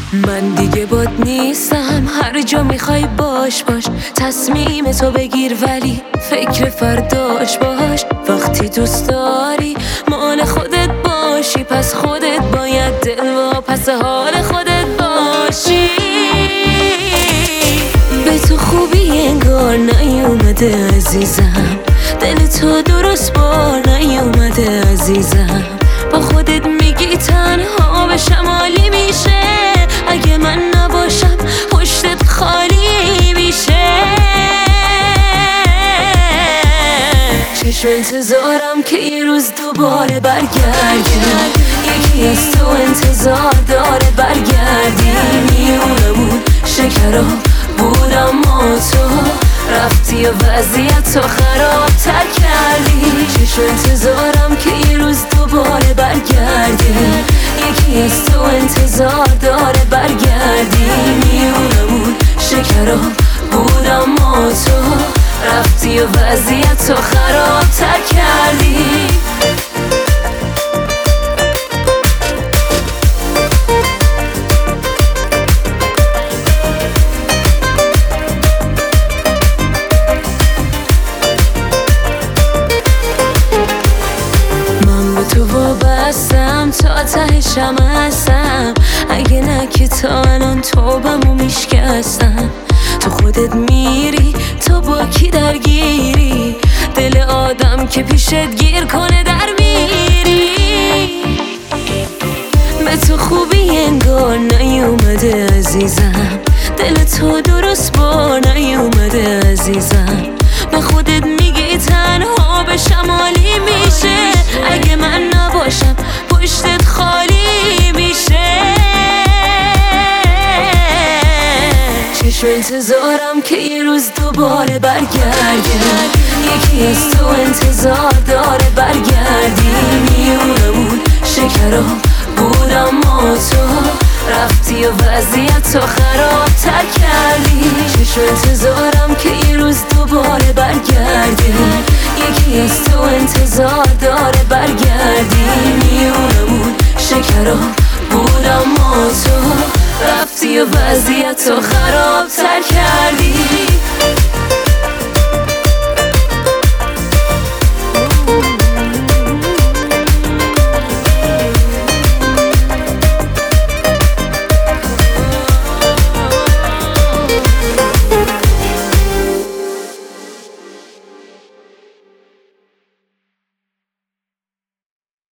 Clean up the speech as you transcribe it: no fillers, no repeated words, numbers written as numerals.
من دیگه باد نیستم، هر جا میخوای باش تصمیم تو بگیر ولی فکر فرداش باش. وقتی دوست داری مال خودت باشی، پس خودت باید دل و پس حال خودت باشی. به تو خوبی انگار نیومده عزیزم، دل تو درست بار نیومده عزیزم. با خودت میگی تنها به شمالی میشه، اگه من نباشم پشتت خالی میشه. چشم انتظارم که یه روز دوباره برگردی، یکی از تو انتظار داره برگردی. میونمون شکراب بود اما تو رفتی و وضعیت تو خرابتر کردی. چشم انتظارم که یه روز دوباره برگردی، یکی از تو انتظار داره برگردی. میونمون شکراب بود اما تو رفتی و وضعیت تو خرابتر کردی. تو وابستم تا تهشم هستم، اگه نه که تا الان توبمو میشکستم. تو خودت میری تو با کی درگیری، دل آدم که پیشت گیر کنه در میری. به تو خوبی انگار نیومده عزیزم، دل تو درست بار نیومده عزیزم. به خودت میگی تنها به شمالی میشه، اگه من نباشم پشتت خالی میشه. چشم انتظارم که یه روز دوباره برگردی، یکی از تو انتظار داره برگردی. میونمون شکراب بود اما تو رفتی و وضعیت تو خرابتر کردی. چشم انتظارم که یه روز دوباره برگردی، یکی از تو انتظار داره برگردی. میونمون شکراب بود اما تو رفتی و وضعیت تو خرابتر کردی.